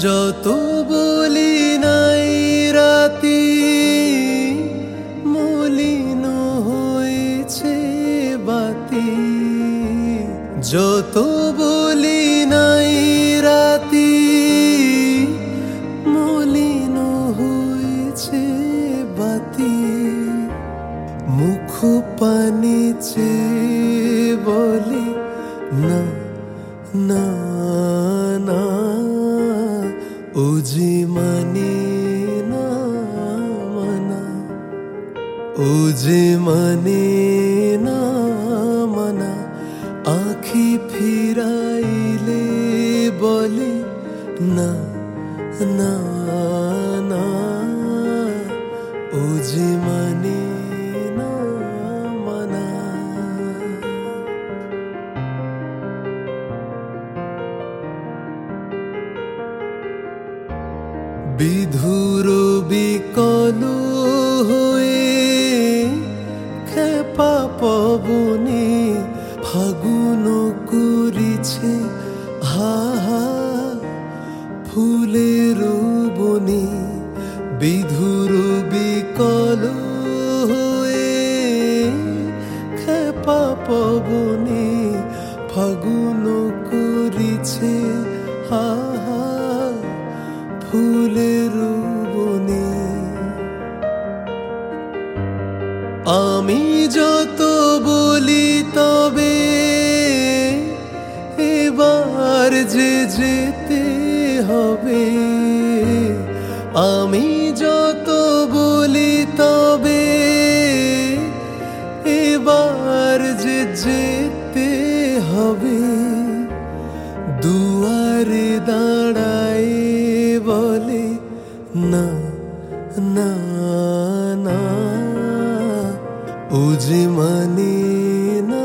যত বলি নাই রাতি মলিন হয়েছে বাতি, যত বলি নাই রাতি মলিন হয়েছে বাতি। মুখ পানি চেয়ে বলে না না না, ও যে মানে না মানা, ও যে মানে না মানা। আঁখি ফিরাইলে বলে না না না, ও যে মানে না মানা। বিধুর বিকল হয়ে খেপা পবনে ফাগুন করিছে হা হা ফুলের বনে। বিধুর বিকল হয়ে খেপা পবনে ফাগুন করিছে হা হা ফুলের বনে। আমি যত বলি তবে এবার যে যেতে হবে, আমি যত বলি তবে এবার যে যেতে হবে। দুয়ারে দাঁড়ায় বলে না না না, ও যে মানে না